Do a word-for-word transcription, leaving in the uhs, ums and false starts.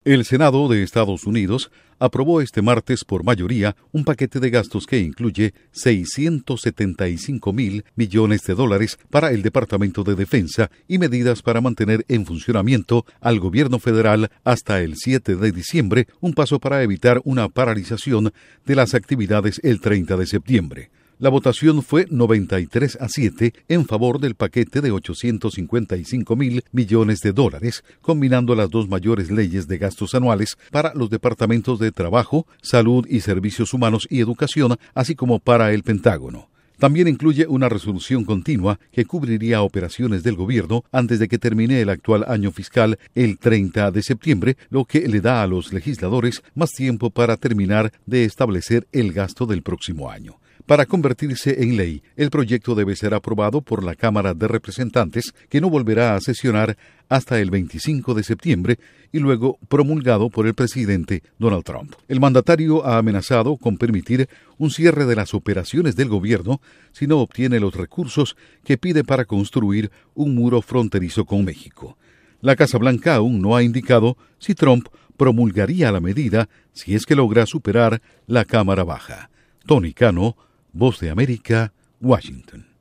El Senado de Estados Unidos aprobó este martes por mayoría un paquete de gastos que incluye seiscientos setenta y cinco mil millones de dólares para el Departamento de Defensa y medidas para mantener en funcionamiento al gobierno federal hasta el siete de diciembre, un paso para evitar una paralización de las actividades el treinta de septiembre. La votación fue noventa y tres a siete en favor del paquete de ochocientos cincuenta y cinco mil millones de dólares, combinando las dos mayores leyes de gastos anuales para los departamentos de Trabajo, Salud y Servicios Humanos y Educación, así como para el Pentágono. También incluye una resolución continua que cubriría operaciones del gobierno antes de que termine el actual año fiscal el treinta de septiembre, lo que le da a los legisladores más tiempo para terminar de establecer el gasto del próximo año. Para convertirse en ley, el proyecto debe ser aprobado por la Cámara de Representantes, que no volverá a sesionar hasta el veinticinco de septiembre, y luego promulgado por el presidente Donald Trump. El mandatario ha amenazado con permitir un cierre de las operaciones del gobierno si no obtiene los recursos que pide para construir un muro fronterizo con México. La Casa Blanca aún no ha indicado si Trump promulgaría la medida si es que logra superar la Cámara Baja. Tony Cano, Voz de América, Washington.